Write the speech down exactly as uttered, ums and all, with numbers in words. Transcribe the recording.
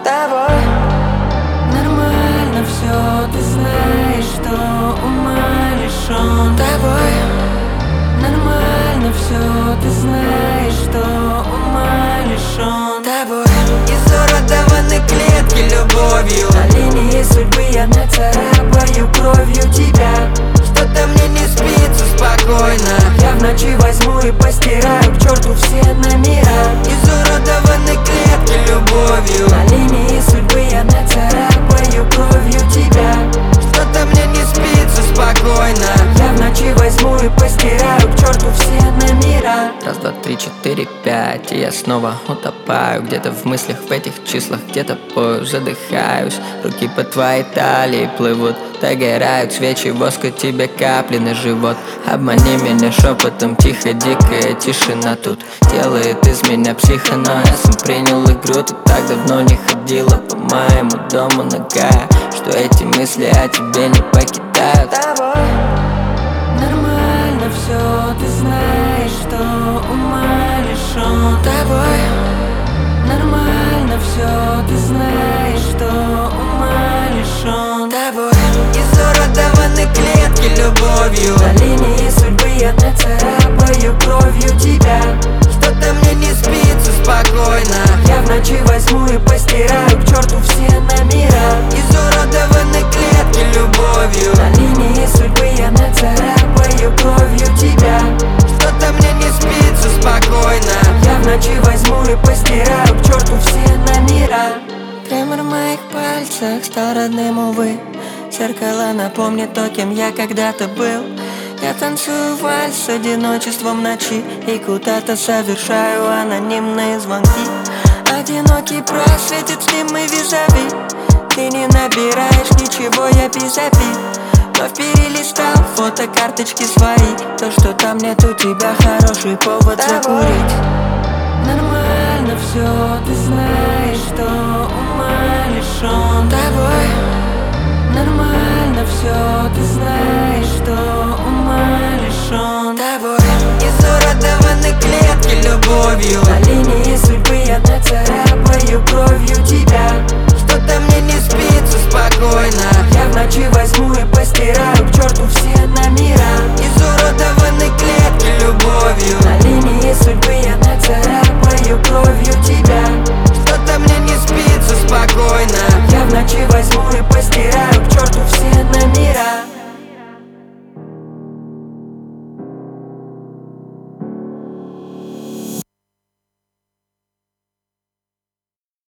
тобой. Нормально все, ты знаешь, что ума лишён тобой. Нормально все, ты знаешь, что ума лишён тобой. Изуродованы клетки любовью, на линии судьбы я нацарапаю кровью тебя. Что-то мне не спится спокойно, я в ночи возьму и постираю к черту все номера. Изуродованы клетки любовью, на линии судьбы я нацарапаю кровью тебя. Что-то мне не спится спокойно, я в ночи возьму и постираю к черту все номера. Раз, два, три, четыре, пять, и я снова утопаю где-то в мыслях, в этих числах, где-то позже задыхаюсь. Руки по твоей талии плывут, догорают свечи, воска тебе капли на живот. Обмани меня шепотом, тихо, дикая тишина тут делает из меня психа, но я сам принял игру. Ты так давно не ходила по моему дому ногая, что эти мысли о тебе не покидают тобой. Нормально все, ты знаешь, что ума лишён тобой. Нормально все, ты знаешь, что ума лишён тобой. Изуродованы клетки любовью, на линии судьбы я нацарапаю кровью тебя. Что-то мне не спится спокойно, я в ночи возьму и постираю к черту все номера. Изуродованы клетки любовью, на линии судьбы я нацарапаю кровью тебя. Что-то мне не спится спокойно, я в ночи возьму и постираю к черту все номера. Тремор в моих пальцах стал родным, увы. Зеркало напомнит то, кем я когда-то был. Я танцую вальс с одиночеством ночи и куда-то совершаю анонимные звонки. Одинокий просветит снимы визави. Ты не набираешь ничего, я без-обид. Вновь перелистал фотокарточки свои. То, что там нет у тебя, хороший повод закурить. Нормально все, ты знаешь, что ума лишён тобой. Нормально все, ты знаешь, что ума лишён тобой. Изуродованы клетки любовью, на линии судьбы я нацарапаю кровью тебя. Что-то мне не спится спокойно, я в ночи возьму и постираю к черту все